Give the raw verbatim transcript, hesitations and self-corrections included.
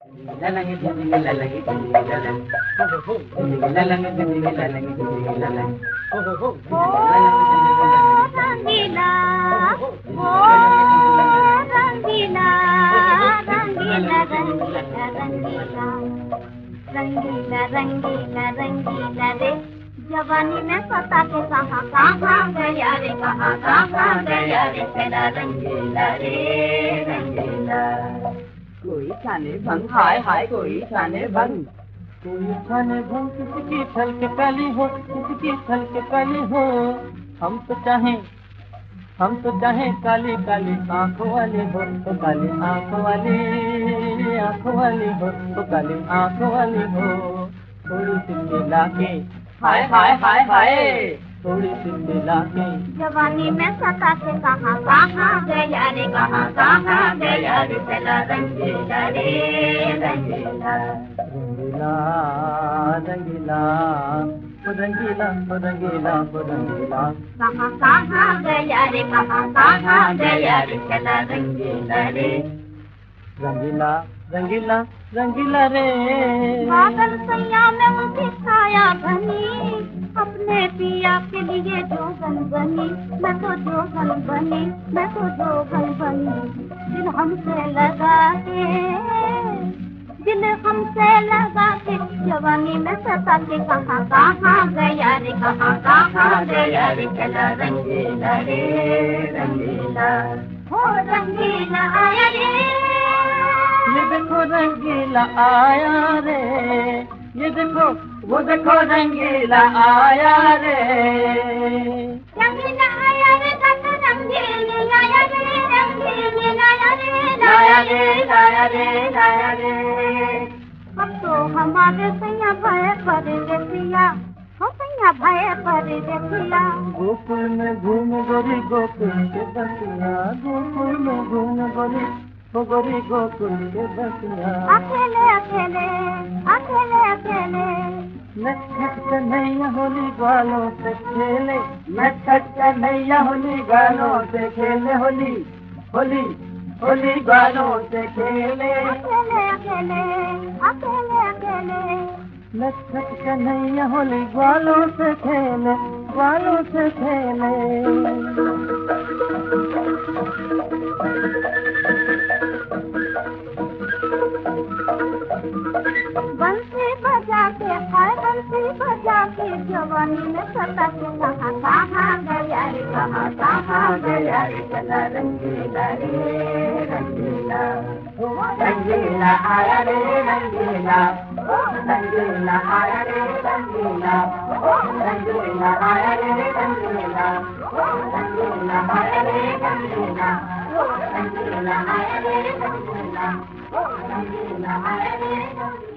Lalangi ginigi lalangi ginigi lalangi. Lalangi ginigi lalangi ginigi lalangi. रंगीला ओ रंगीला रंगीला रंगीला रंगीला रंगीला रंगीला रंगीला रे जवानी में पता के कहाँ कहाँ गया रे कहाँ कहाँ गया रे तेरा रंगीला रे रंगीला। कोई खाने भंग हाय हाय कोई खाने भंग कोई खाने भंग किसकी छल के पली हो किसकी छल के पली हो। हम तो चाहें हम तो चाहें काली काली आंखों वाली हो तो काली आंखों वाली आंखों वाली हो तो काली आंखों वाली हो। थोड़ी सी मिला के हाय हाय हाय हाय थोड़ी सी मिला के जवानी में सता के कहाँ कहाँ गया रे कहाँ कहाँ गया रे तेरा रंगीला रे रंगीला। रंगीला रंगीला रंगीला रंगीला रंगीला कहाँ कहाँ गया रे कहाँ कहाँ गया रे तेरा रंगीला रे रंगीला रंगीला रंगीला रे। बादल सैया में उनकी छाया बनी अपने पिया के लिए जोगन बनी मैं तो जोगन बनी मैं तो जोगन बनी। दिल हमसे लगा के दिल हमसे लगा के जवानी में सता के कहाँ कहाँ गया रे कहाँ कहाँ गया रे चला रंगीला रे रंगीला हो रंगीला आया रे। ये देखो रंगीला आया रे ये देखो वो देखो रंगीला आया रे। रंगीला आया रे कत रंगीला आया रे रंगीला आया रे लाया रे लाया रे लाया रे। अब तो हमारे सैया भय पर देखिया हो सैया भय पर देखिया। गोकुल में घूम गोरी गोकुल के बसिया गोकुल में घूम गोरी वो गोरी गोकुल के बसिया। अकेले अकेले अकेले अकेले नटखट कन्हैया होली ग्वालों से खेले नटखट कन्हैया होली ग्वालों से खेले होली होली होली ग्वालों से खेले। अकेले अकेले अकेले अकेले नटखट कन्हैया होली ग्वालों से खेले ग्वालों से खेले। बंसी बजा के हाय बंसी बजा के जवानी में सता के कहाँ कहाँ गया रे कहाँ कहाँ गया रे चला रंगीला रे रंगीला रंगीला आया रे रंगीला रंगीला आया रे रंगीला रंगीला आया रे रंगीला रंगीला आया रे रंगीला रंगीला आया रे रंगीला रंगीला आया रे रंगीला।